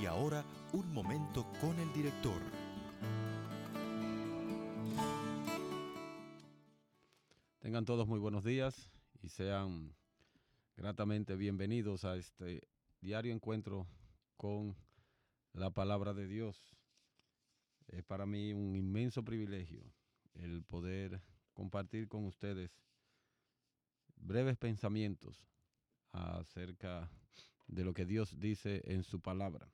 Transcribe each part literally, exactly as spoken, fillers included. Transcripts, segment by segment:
Y ahora, un momento con el director. Tengan todos muy buenos días y sean gratamente bienvenidos a este diario encuentro con la palabra de Dios. Es para mí un inmenso privilegio el poder compartir con ustedes breves pensamientos acerca de lo que Dios dice en su palabra.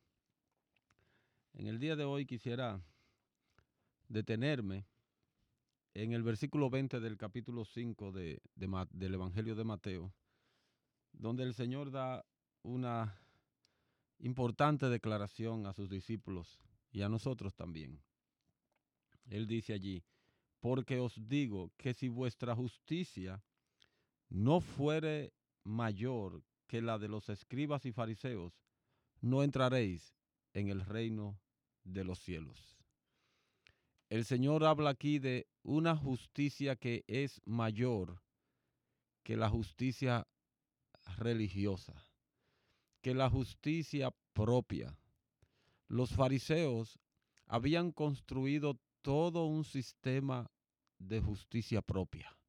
En el día de hoy quisiera detenerme en el versículo veinte del capítulo cinco de, de, del Evangelio de Mateo, donde el Señor da una importante declaración a sus discípulos y a nosotros también. Él dice allí: porque os digo que si vuestra justicia no fuere mayor que la de los escribas y fariseos, no entraréis en el reino de los cielos. El Señor habla aquí de una justicia que es mayor que la justicia religiosa, que la justicia propia. Los fariseos habían construido todo un sistema de justicia propia.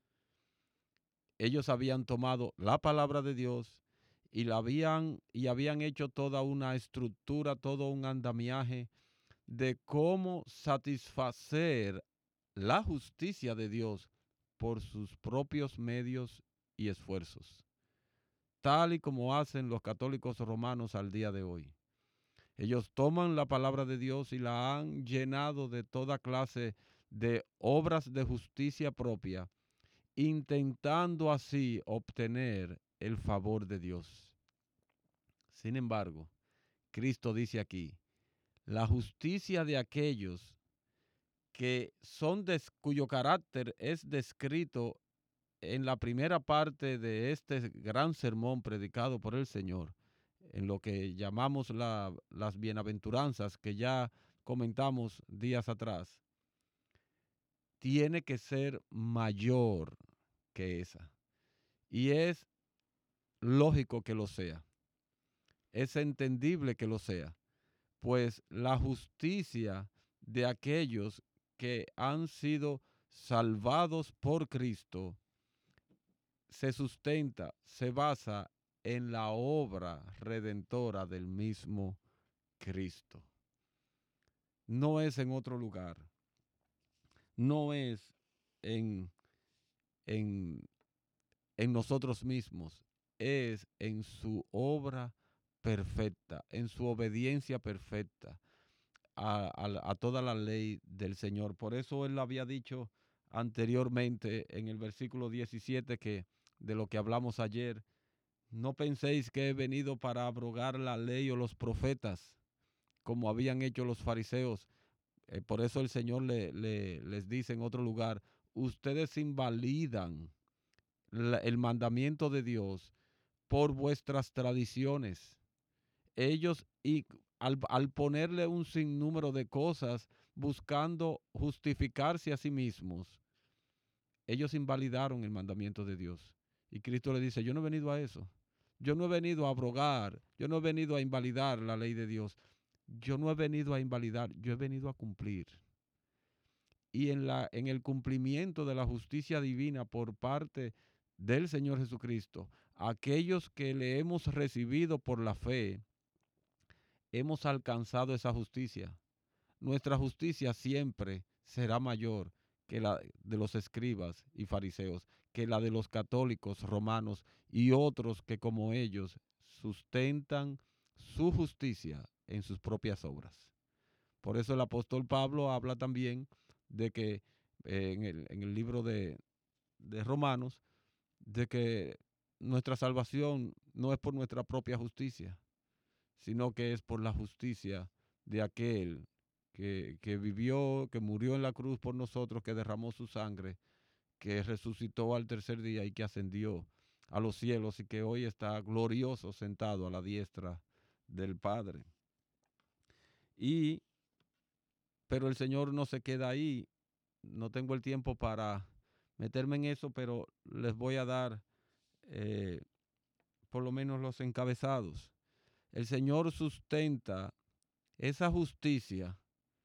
Ellos habían tomado la palabra de Dios y la habían y habían hecho toda una estructura, todo un andamiaje de cómo satisfacer la justicia de Dios por sus propios medios y esfuerzos, tal y como hacen los católicos romanos al día de hoy. Ellos toman la palabra de Dios y la han llenado de toda clase de obras de justicia propia, intentando así obtener el favor de Dios. Sin embargo, Cristo dice aquí: la justicia de aquellos que son de, cuyo carácter es descrito en la primera parte de este gran sermón predicado por el Señor, en lo que llamamos la, las bienaventuranzas que ya comentamos días atrás, tiene que ser mayor que esa. Y es lógico que lo sea. Es entendible que lo sea. Pues la justicia de aquellos que han sido salvados por Cristo se sustenta, se basa en la obra redentora del mismo Cristo. No es en otro lugar. No es en, en, en nosotros mismos. Es en su obra perfecta, en su obediencia perfecta a, a, a toda la ley del Señor. Por eso él había dicho anteriormente en el versículo diecisiete, que de lo que hablamos ayer: no penséis que he venido para abrogar la ley o los profetas, como habían hecho los fariseos. Eh, por eso el Señor le, le, les dice en otro lugar: ustedes invalidan la, el mandamiento de Dios por vuestras tradiciones. Ellos, y al, al ponerle un sinnúmero de cosas, buscando justificarse a sí mismos, ellos invalidaron el mandamiento de Dios. Y Cristo le dice: yo no he venido a eso. Yo no he venido a abrogar, yo no he venido a invalidar la ley de Dios. Yo no he venido a invalidar, yo he venido a cumplir. Y en, la, en el cumplimiento de la justicia divina por parte del Señor Jesucristo, aquellos que le hemos recibido por la fe, hemos alcanzado esa justicia. Nuestra justicia siempre será mayor que la de los escribas y fariseos, que la de los católicos romanos y otros que como ellos sustentan su justicia en sus propias obras. Por eso el apóstol Pablo habla también de que eh, en, el, en el libro de, de Romanos, de que nuestra salvación no es por nuestra propia justicia, sino que es por la justicia de aquel que, que vivió, que murió en la cruz por nosotros, que derramó su sangre, que resucitó al tercer día y que ascendió a los cielos y que hoy está glorioso sentado a la diestra del Padre. Y, pero el Señor no se queda ahí. No tengo el tiempo para meterme en eso, pero les voy a dar eh, por lo menos los encabezados. el Señor sustenta esa justicia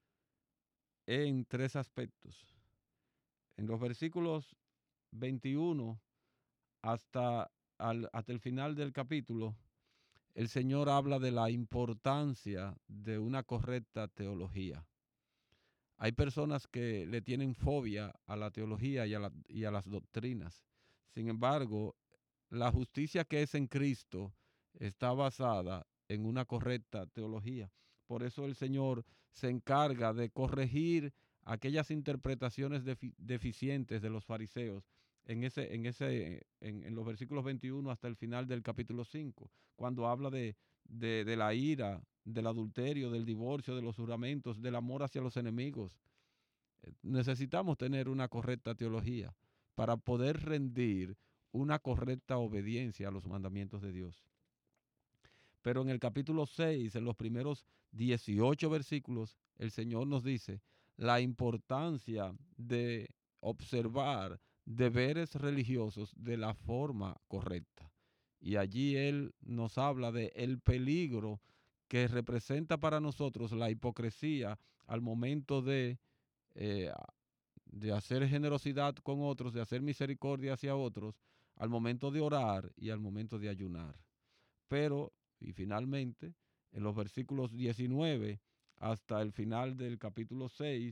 en tres aspectos. En los versículos veintiuno hasta, al, hasta el final del capítulo, el Señor habla de la importancia de una correcta teología. Hay personas que le tienen fobia a la teología y a, la, y a las doctrinas. Sin embargo, la justicia que es en Cristo está basada en una correcta teología. Por eso el Señor se encarga de corregir aquellas interpretaciones defi deficientes de los fariseos en, ese, en, ese, en, en los versículos veintiuno hasta el final del capítulo cinco, cuando habla de, de, de la ira, del adulterio, del divorcio, de los juramentos, del amor hacia los enemigos. Necesitamos tener una correcta teología para poder rendir una correcta obediencia a los mandamientos de Dios. Pero en el capítulo seis, en los primeros dieciocho versículos, el Señor nos dice la importancia de observar deberes religiosos de la forma correcta. Y allí Él nos habla de el peligro que representa para nosotros la hipocresía al momento de, eh, de hacer generosidad con otros, de hacer misericordia hacia otros, al momento de orar y al momento de ayunar. Pero, y finalmente, en los versículos diecinueve hasta el final del capítulo seis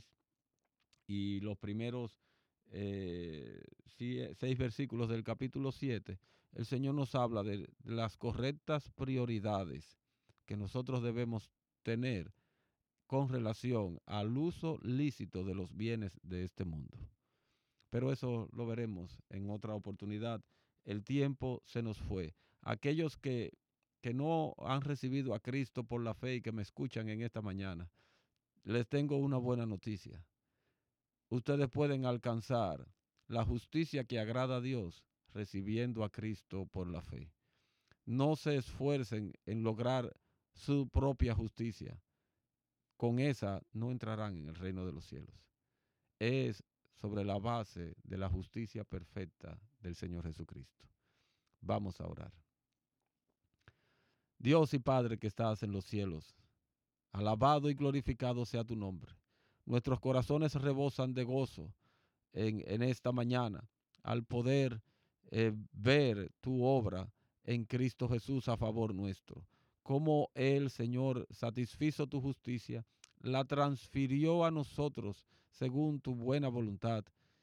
y los primeros eh, seis versículos del capítulo siete, el Señor nos habla de las correctas prioridades que nosotros debemos tener con relación al uso lícito de los bienes de este mundo. Pero eso lo veremos en otra oportunidad. El tiempo se nos fue. Aquellos que, que no han recibido a Cristo por la fe y que me escuchan en esta mañana, les tengo una buena noticia. Ustedes pueden alcanzar la justicia que agrada a Dios recibiendo a Cristo por la fe. No se esfuercen en lograr su propia justicia. Con esa no entrarán en el reino de los cielos. Es sobre la base de la justicia perfecta del Señor Jesucristo. Vamos a orar. Dios y Padre que estás en los cielos, alabado y glorificado sea tu nombre. Nuestros corazones rebosan de gozo en, en esta mañana al poder eh, ver tu obra en Cristo Jesús a favor nuestro. Cómo Él, Señor, satisfizo tu justicia, la transfirió a nosotros según tu buena voluntad,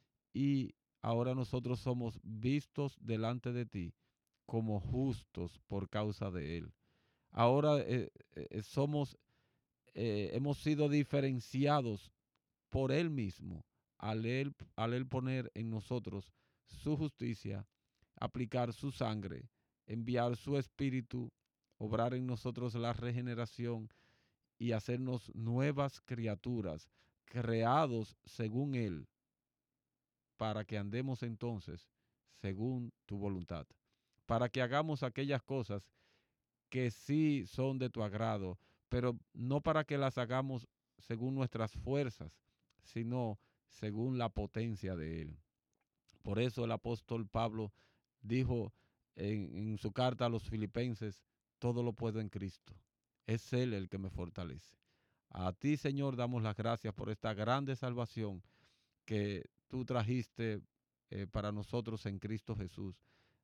y ahora nosotros somos vistos delante de ti como justos por causa de Él. Ahora eh, eh, somos, eh, hemos sido diferenciados por Él mismo al él, al él poner en nosotros su justicia, aplicar su sangre, enviar su espíritu, obrar en nosotros la regeneración y hacernos nuevas criaturas, creados según Él, para que andemos entonces según tu voluntad, para que hagamos aquellas cosas que sí son de tu agrado, pero no para que las hagamos según nuestras fuerzas, sino según la potencia de Él. Por eso el apóstol Pablo dijo en, en su carta a los filipenses, todo lo puedo en Cristo. Es Él el que me fortalece. A ti, Señor, damos las gracias por esta grande salvación que tú trajiste eh, para nosotros en Cristo Jesús.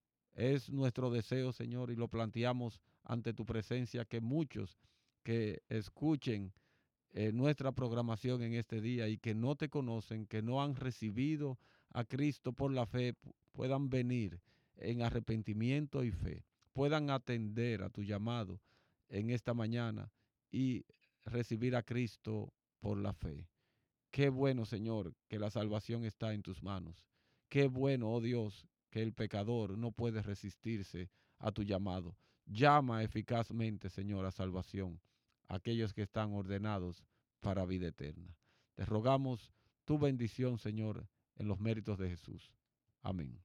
Es nuestro deseo, Señor, y lo planteamos ante tu presencia, que muchos que escuchen eh, nuestra programación en este día y que no te conocen, que no han recibido a Cristo por la fe, puedan venir en arrepentimiento y fe, puedan atender a tu llamado en esta mañana y recibir a Cristo por la fe. Qué bueno, Señor, que la salvación está en tus manos. Qué bueno, oh Dios, que el pecador no puede resistirse a tu llamado. Llama eficazmente, Señor, a salvación a aquellos que están ordenados para vida eterna. Te rogamos tu bendición, Señor, en los méritos de Jesús. Amén.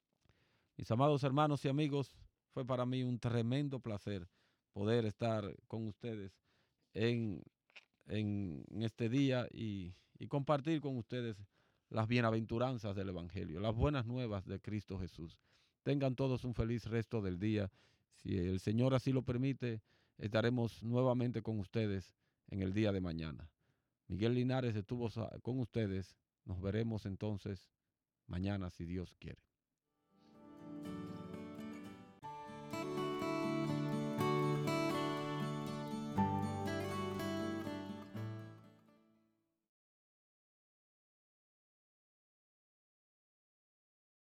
Mis amados hermanos y amigos, fue para mí un tremendo placer poder estar con ustedes en, en este día y, y compartir con ustedes las bienaventuranzas del Evangelio, las buenas nuevas de Cristo Jesús. Tengan todos un feliz resto del día. Si el Señor así lo permite, estaremos nuevamente con ustedes en el día de mañana. Miguel Linares estuvo con ustedes. Nos veremos entonces mañana si Dios quiere.